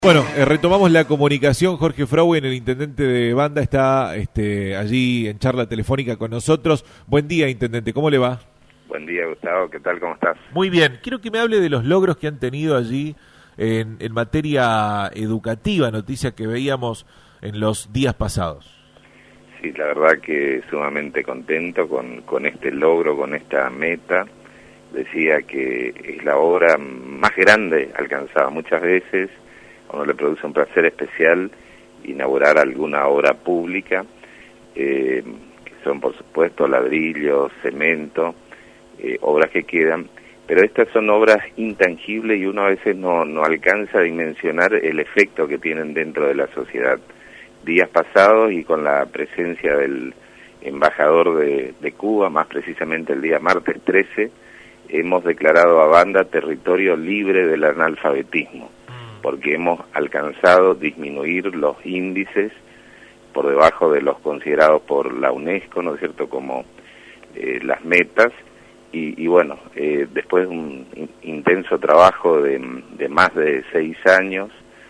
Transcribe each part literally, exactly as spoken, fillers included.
Bueno, eh, retomamos la comunicación. Jorge Frauen, el intendente de Banda, está este, allí en charla telefónica con nosotros. Buen día, intendente, ¿cómo le va? Buen día, Gustavo, ¿qué tal? ¿Cómo estás? Muy bien, quiero que me hable de los logros que han tenido allí en, en materia educativa, noticia que veíamos en los días pasados. Sí, la verdad que sumamente contento con, con este logro, con esta meta. Decía que es la obra más grande alcanzada muchas veces. A uno le produce un placer especial inaugurar alguna obra pública, eh, que son por supuesto ladrillos, cemento, eh, obras que quedan, pero estas son obras intangibles y uno a veces no, no alcanza a dimensionar el efecto que tienen dentro de la sociedad. Días pasados y con la presencia del embajador de, de Cuba, más precisamente el día martes trece, hemos declarado a Banda territorio libre del analfabetismo, porque hemos alcanzado disminuir los índices por debajo de los considerados por la UNESCO, ¿no es cierto?, como eh, las metas, y, y bueno, eh, después de un in, intenso trabajo de, de más de seis años,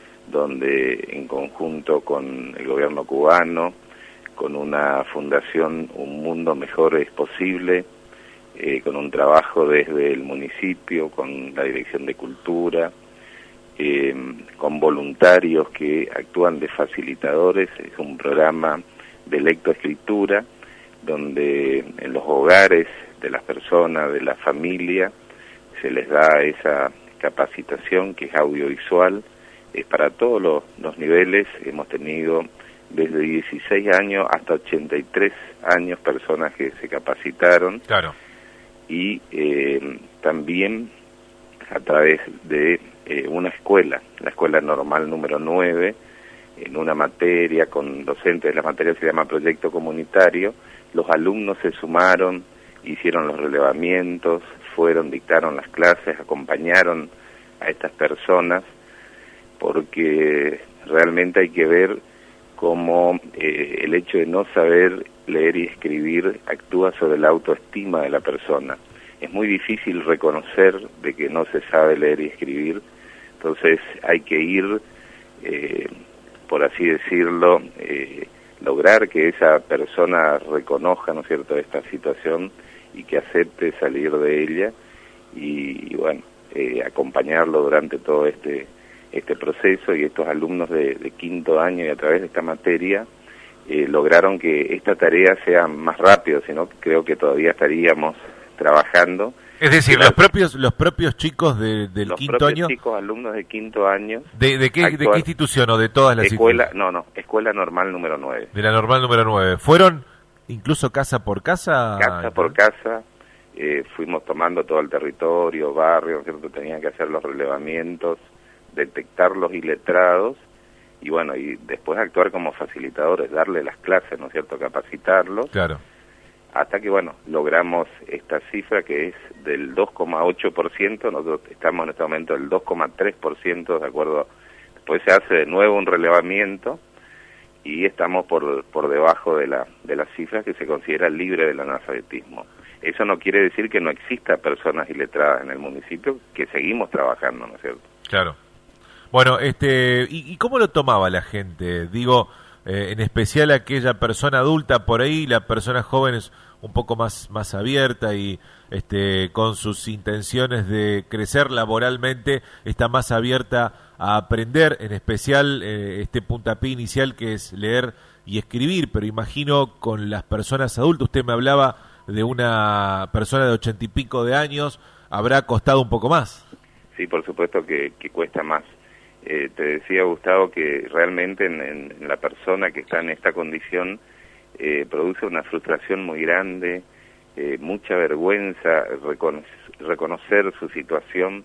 donde en conjunto con el gobierno cubano, con una fundación Un Mundo Mejor es Posible, eh, con un trabajo desde el municipio, con la Dirección de Cultura, Eh, con voluntarios que actúan de facilitadores. Es un programa de lectoescritura donde en los hogares de las personas, de la familia, se les da esa capacitación que es audiovisual, es para todos los, los niveles. Hemos tenido desde dieciséis años hasta ochenta y tres años personas que se capacitaron. Claro. Y eh, también a través de eh, una escuela, la escuela normal número nueve, en una materia con docentes de la materia se llama proyecto comunitario. Los alumnos se sumaron, hicieron los relevamientos, fueron, dictaron las clases, acompañaron a estas personas, porque realmente hay que ver cómo eh, el hecho de no saber leer y escribir actúa sobre la autoestima de la persona. Es muy difícil reconocer de que no se sabe leer y escribir, entonces hay que ir, eh, por así decirlo, eh, lograr que esa persona reconozca, ¿no es cierto?, esta situación y que acepte salir de ella y, y bueno, eh, acompañarlo durante todo este, este proceso. Y estos alumnos de, de quinto año y a través de esta materia eh, lograron que esta tarea sea más rápido, sino creo que todavía estaríamos trabajando. Es decir, los propios los propios chicos de, del los quinto propios año. chicos, alumnos de quinto año. ¿De, de, qué, ¿De qué institución o de todas las escuela? instituciones? No, no, escuela normal número nueve. De la normal número nueve. ¿Fueron incluso casa por casa? Casa por casa. Eh, fuimos tomando todo el territorio, barrio, ¿cierto? Tenían que hacer los relevamientos, detectar los iletrados y bueno, y después actuar como facilitadores, darle las clases, ¿no es cierto?, capacitarlos. Claro. Hasta que, bueno, logramos esta cifra que es del dos coma ocho por ciento, nosotros estamos en este momento del dos coma tres por ciento, de acuerdo, después se hace de nuevo un relevamiento y estamos por por debajo de la de las cifras que se considera libre del analfabetismo. Eso no quiere decir que no exista personas iletradas en el municipio, que seguimos trabajando, ¿no es cierto? Claro. Bueno, este, ¿y, y cómo lo tomaba la gente? Digo, Eh, en especial aquella persona adulta, por ahí la persona joven es un poco más, más abierta y este, con sus intenciones de crecer laboralmente está más abierta a aprender, en especial eh, este puntapié inicial que es leer y escribir, pero imagino con las personas adultas, usted me hablaba de una persona de ochenta y pico de años, habrá costado un poco más. Sí, por supuesto que, que cuesta más. Eh, te decía, Gustavo, que realmente en, en, en la persona que está en esta condición eh, produce una frustración muy grande, eh, mucha vergüenza recono reconocer su situación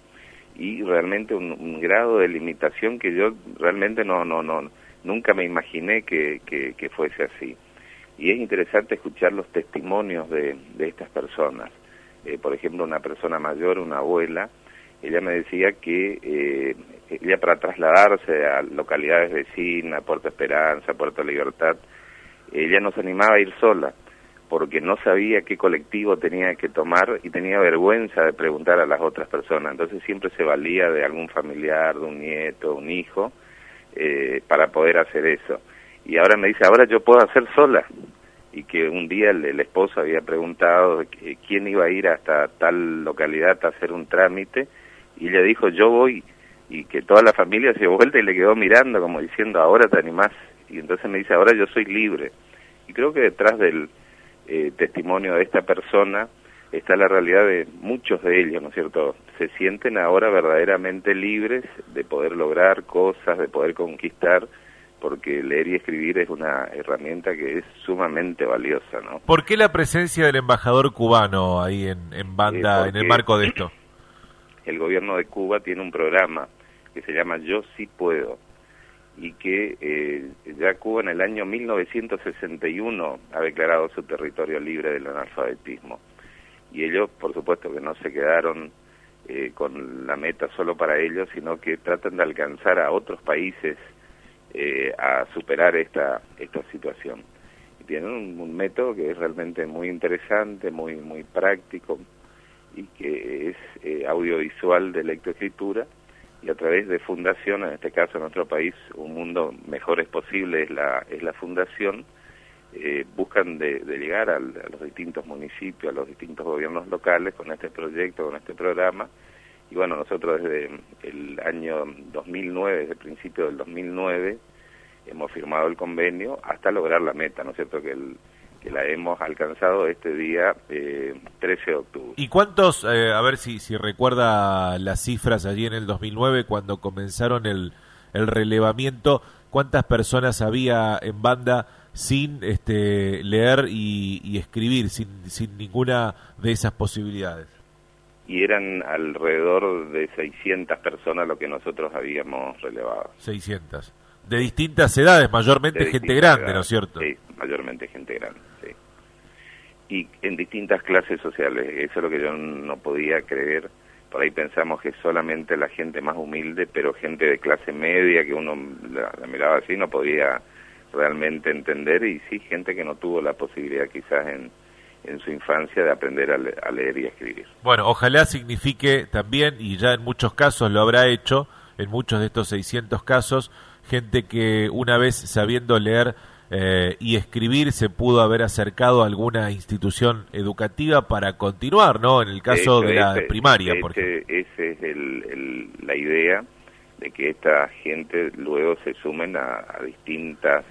y realmente un, un grado de limitación que yo realmente no no no nunca me imaginé que, que, que fuese así. Y es interesante escuchar los testimonios de, de estas personas. Eh, por ejemplo, una persona mayor, una abuela, ella me decía que eh, ella para trasladarse a localidades vecinas, Puerto Esperanza, Puerto Libertad, ella no se animaba a ir sola, porque no sabía qué colectivo tenía que tomar y tenía vergüenza de preguntar a las otras personas. Entonces siempre se valía de algún familiar, de un nieto, un hijo, eh, para poder hacer eso. Y ahora me dice, ahora yo puedo hacer sola. Y que un día el, el esposo había preguntado que, quién iba a ir hasta tal localidad a hacer un trámite, y ella dijo, yo voy, y que toda la familia se dio vuelta y le quedó mirando como diciendo, ahora te animás. Y entonces me dice, ahora yo soy libre. Y creo que detrás del eh, testimonio de esta persona está la realidad de muchos de ellos, ¿no es cierto? Se sienten ahora verdaderamente libres de poder lograr cosas, de poder conquistar, porque leer y escribir es una herramienta que es sumamente valiosa, ¿no? ¿Por qué la presencia del embajador cubano ahí en, en Banda, eh, en el marco de esto? El gobierno de Cuba tiene un programa que se llama Yo Sí Puedo, y que eh, ya Cuba en el año mil novecientos sesenta y uno ha declarado su territorio libre del analfabetismo. Y ellos, por supuesto, que no se quedaron eh, con la meta solo para ellos, sino que tratan de alcanzar a otros países Eh, a superar esta esta situación. Y tienen un, un método que es realmente muy interesante, muy muy práctico, y que es eh, audiovisual de lectoescritura, y a través de fundación, en este caso en nuestro país, Un Mundo Mejor es Posible es la es la fundación, eh, buscan de, de llegar al, a los distintos municipios, a los distintos gobiernos locales con este proyecto, con este programa. Y bueno, nosotros desde el año dos mil nueve, desde el principio del dos mil nueve, hemos firmado el convenio hasta lograr la meta, ¿no es cierto?, que, el, que la hemos alcanzado este día eh, trece de octubre. ¿Y cuántos, eh, a ver si, si recuerda las cifras allí en el dos mil nueve, cuando comenzaron el, el relevamiento, cuántas personas había en Banda sin este, leer y, y escribir, sin, sin ninguna de esas posibilidades? Y eran alrededor de seiscientas personas lo que nosotros habíamos relevado. seiscientas. De distintas edades, mayormente de gente grande, edades, ¿no es cierto? Sí, mayormente gente grande, sí. Y en distintas clases sociales, eso es lo que yo no podía creer. Por ahí pensamos que solamente la gente más humilde, pero gente de clase media, que uno la, la miraba así, no podía realmente entender, y sí, gente que no tuvo la posibilidad quizás en en su infancia de aprender a, le a leer y a escribir. Bueno, ojalá signifique también, y ya en muchos casos lo habrá hecho, en muchos de estos seiscientos casos, gente que una vez sabiendo leer eh, y escribir se pudo haber acercado a alguna institución educativa para continuar, ¿no? En el caso de, hecho, de la ese, primaria, ese, por ejemplo. Esa es el, el, la idea de que esta gente luego se sumen a, a distintas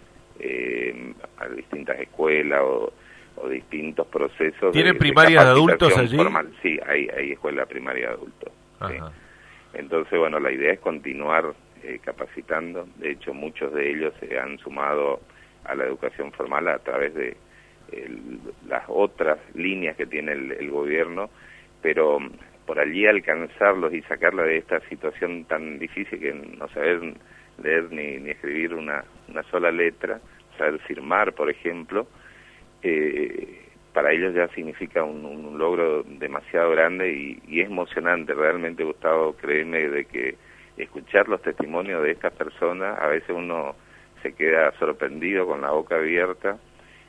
eh, a distintas escuelas o o distintos procesos. ¿Tienen de, primarias de, de adultos allí? Formal. Sí, hay, hay escuela primaria de adultos. Sí. Entonces, bueno, la idea es continuar eh, capacitando. De hecho, muchos de ellos se han sumado a la educación formal a través de el, las otras líneas que tiene el, el gobierno, pero por allí alcanzarlos y sacarla de esta situación tan difícil que no saber leer ni, ni escribir una, una sola letra, saber firmar, por ejemplo, Eh, para ellos ya significa un, un logro demasiado grande, y, y es emocionante realmente, Gustavo, créeme, de que escuchar los testimonios de estas personas, a veces uno se queda sorprendido con la boca abierta,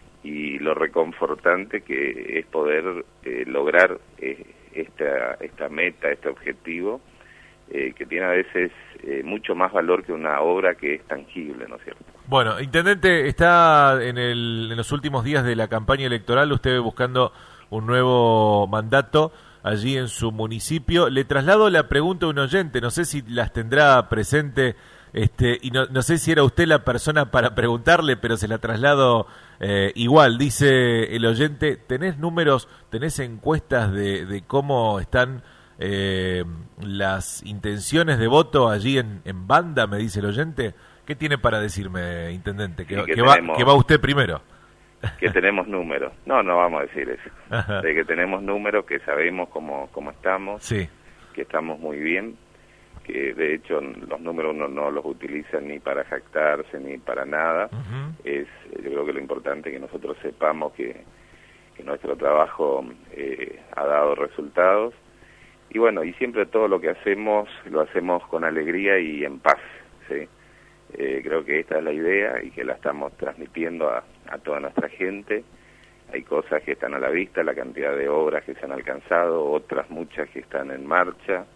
y lo reconfortante que es poder eh, lograr eh, esta, esta meta, este objetivo, eh, que tiene a veces eh, mucho más valor que una obra que es tangible, ¿no es cierto? Bueno, Intendente, está en, el, en los últimos días de la campaña electoral, usted buscando un nuevo mandato allí en su municipio. Le traslado la pregunta a un oyente, no sé si las tendrá presente, este, y no, no sé si era usted la persona para preguntarle, pero se la traslado eh, igual. Dice el oyente, ¿tenés números, tenés encuestas de, de cómo están eh, las intenciones de voto allí en, en Banda? Me dice el oyente. ¿Qué tiene para decirme, Intendente? Que, que, que, tenemos, va, que va usted primero. Que tenemos números. No, no vamos a decir eso. Ajá. De que tenemos números, que sabemos cómo, cómo estamos, sí. Que estamos muy bien, que de hecho los números uno no los utiliza ni para jactarse ni para nada. Uh-huh. Es, yo creo que lo importante es que nosotros sepamos que, que nuestro trabajo eh, ha dado resultados. Y bueno, y siempre todo lo que hacemos, lo hacemos con alegría y en paz, ¿sí? Eh, creo que esta es la idea y que la estamos transmitiendo a, a toda nuestra gente. Hay cosas que están a la vista, la cantidad de obras que se han alcanzado, otras muchas que están en marcha,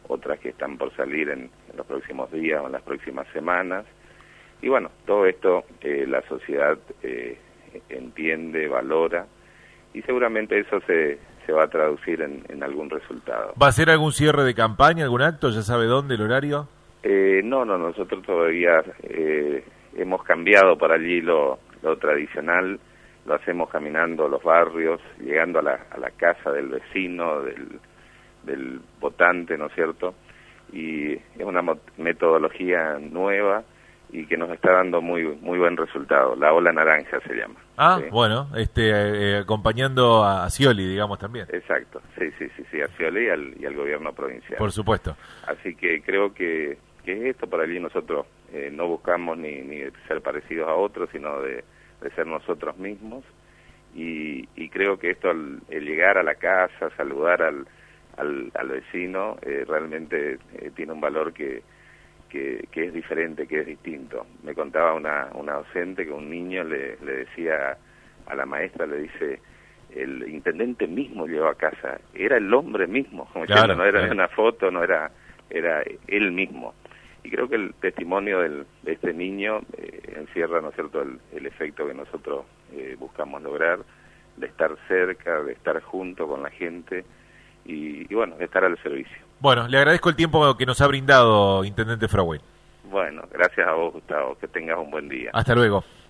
otras que están por salir en, en los próximos días o en las próximas semanas. Y bueno, todo esto eh, la sociedad eh, entiende, valora, y seguramente eso se, se va a traducir en, en algún resultado. ¿Va a ser algún cierre de campaña, algún acto? ¿Ya sabe dónde, el horario? Eh, no, no, nosotros todavía eh, hemos cambiado por allí lo, lo tradicional, lo hacemos caminando los barrios, llegando a la, a la casa del vecino, del, del votante, ¿no es cierto? Y es una metodología nueva y que nos está dando muy muy buen resultado. La ola naranja se llama. Ah, ¿sí? Bueno, este eh, acompañando a Scioli, digamos, también. Exacto, sí, sí, sí, sí, a Scioli y al, y al gobierno provincial. Por supuesto. Así que creo que, que es esto, por allí nosotros eh, no buscamos ni, ni ser parecidos a otros, sino de, de ser nosotros mismos, y, y creo que esto, el, el llegar a la casa, saludar al, al, al vecino, eh, realmente eh, tiene un valor que Que, que es diferente, que es distinto. Me contaba una, una docente que un niño le, le decía a la maestra, le dice, el intendente mismo llegó a casa, era el hombre mismo, como claro, diciendo, no era claro. una foto, no era, era él mismo. Y creo que el testimonio del, de este niño eh, encierra, ¿no es cierto?, el, el efecto que nosotros eh, buscamos lograr, de estar cerca, de estar junto con la gente y, y bueno, de estar al servicio. Bueno, le agradezco el tiempo que nos ha brindado, Intendente Frahuel. Bueno, gracias a vos, Gustavo. Que tengas un buen día. Hasta luego.